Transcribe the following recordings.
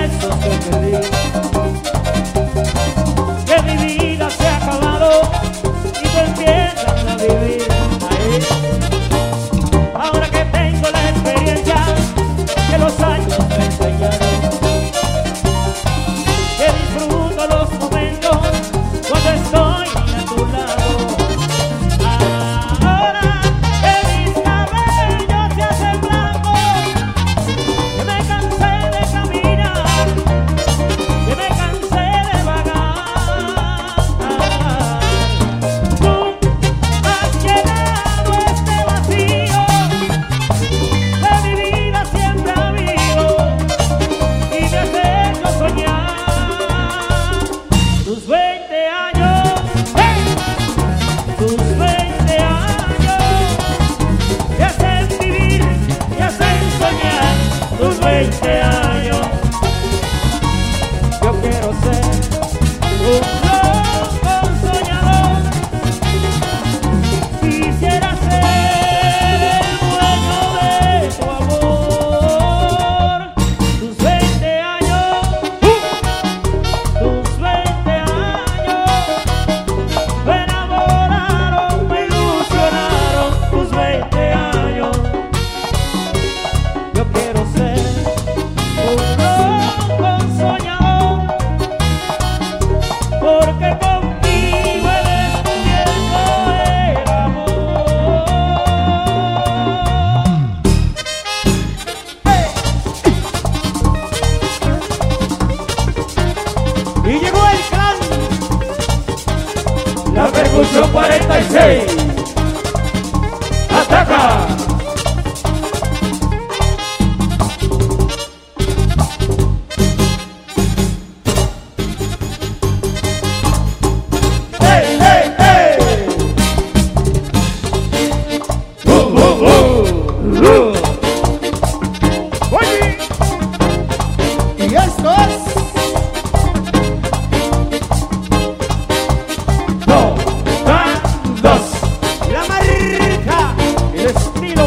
besos que perdí, que mi vida se ha acabado y tú empiezas a vivir ahí. Ahora que tengo la experiencia que los años me enseñaron, que disfruto los momentos cuando estoy a tu lado. Ahora que mis cabellos se hacen blancos, que me cansé de caminar, que me cansé de vagar, tú has llenado este vacío de mi vida siempre ha habido y me has hecho soñar tus 20 años, tus 20 años, me hacen vivir, me hacen soñar tus 20 años. Yo quiero ser un loco soñador, quisiera ser el dueño de tu amor. Tus 20 años, tus 20 años, me enamoraron, me ilusionaron, tus 20 años. Yo quiero ser un loco soñador, porque contigo he descubierto el amor. Y llegó el clan, la percusión 46. ¡Ataca! ¡Hey, hey, hey! Oye, Y esto es dos, la marca, el estilo.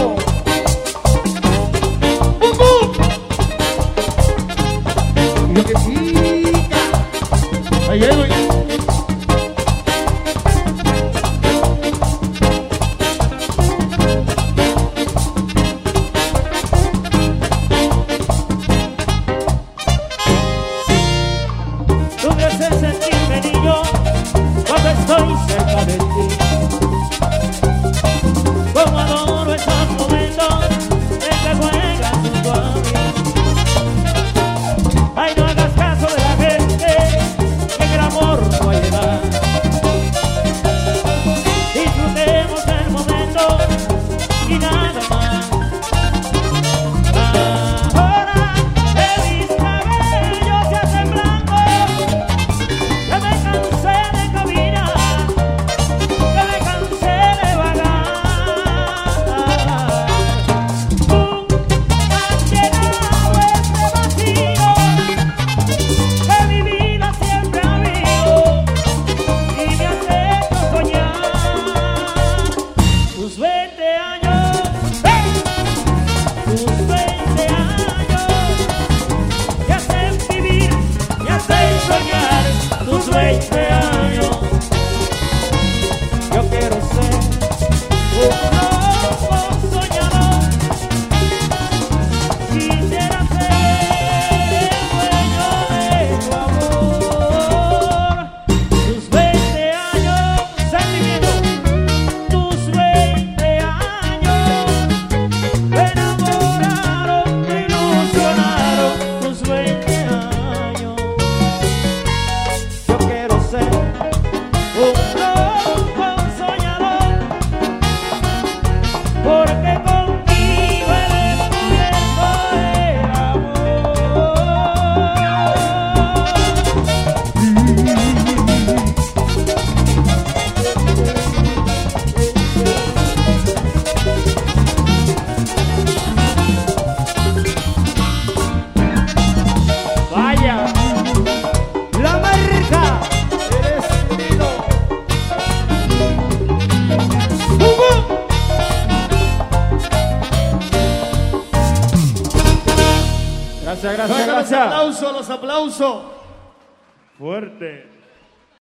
y lo que pica. Ahí llego ya. Tú me haces sentirme niño cuando estoy cerca de ti. Como adoro esos momentos en que juegas junto a mí. Ay, no hagas caso de la gente, que en el amor no hay edad. Disfrutemos el momento y nada más. Ahora que mis cabellos se hacen blancos, que me cansé de caminar, que me cansé de vagar, tú has llenado este vacío que mi vida siempre ha habido y me has hecho soñar tus 20 años, tus 20 años, me hacen vivir, me hacen soñar tus 20 años. Yo quiero ser un loco soñador, quisiera ser el dueño de tu amor. Tus 20 años, sentimiento, tus 20 años, me enamoraron, me ilusionaron, tus 20 años. Yo quiero ser Gracias, Los aplausos. Fuerte.